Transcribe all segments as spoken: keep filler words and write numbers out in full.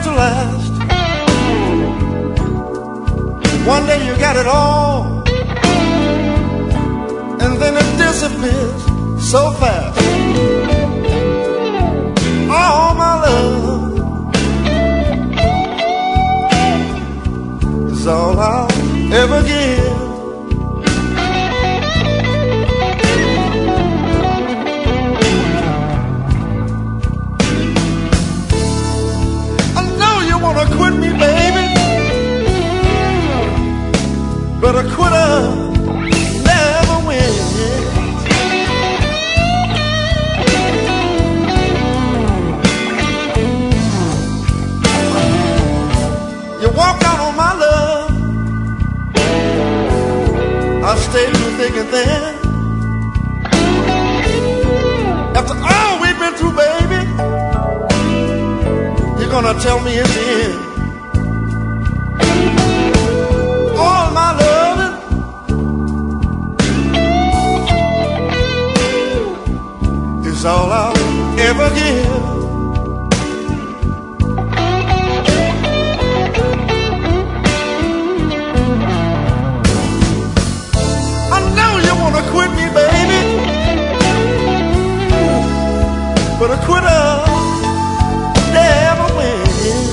to last. One day you got it all, and then it disappears so fast. All my love is all I'll ever give. I know you wanna quit me, baby, but a quitter never wins. You walk out on my love, I stayed through thick and thin. After all we've been through, baby, you're gonna tell me it's the end. All my loving is all I'll ever give. Quit me, baby, but a quitter never wins.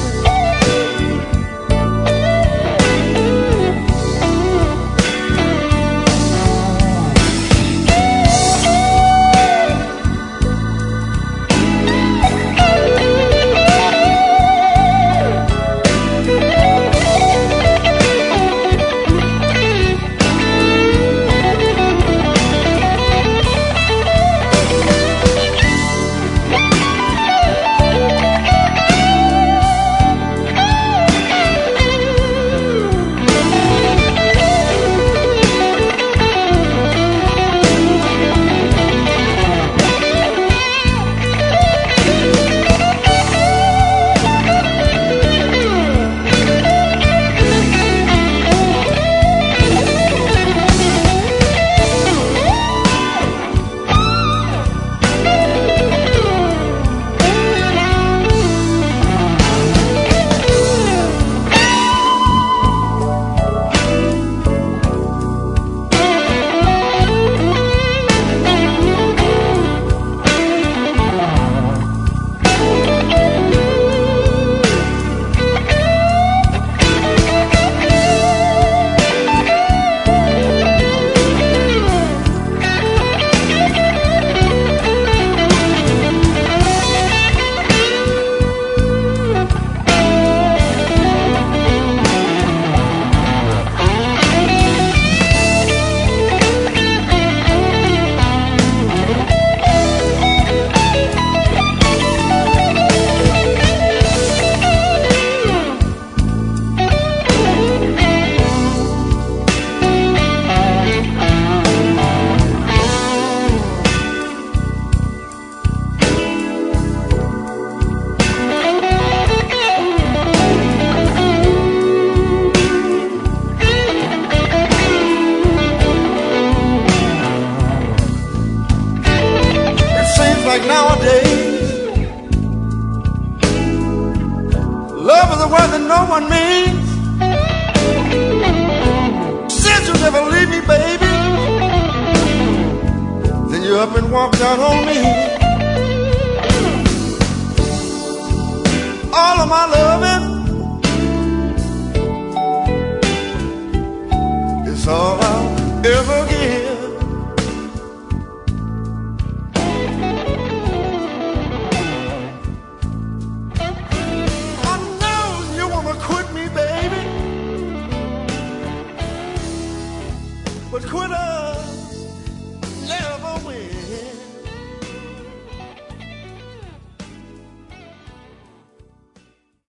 Like nowadays, love is a word that no one means. Since you never leave me, baby, then you up and walked out on me. All of my love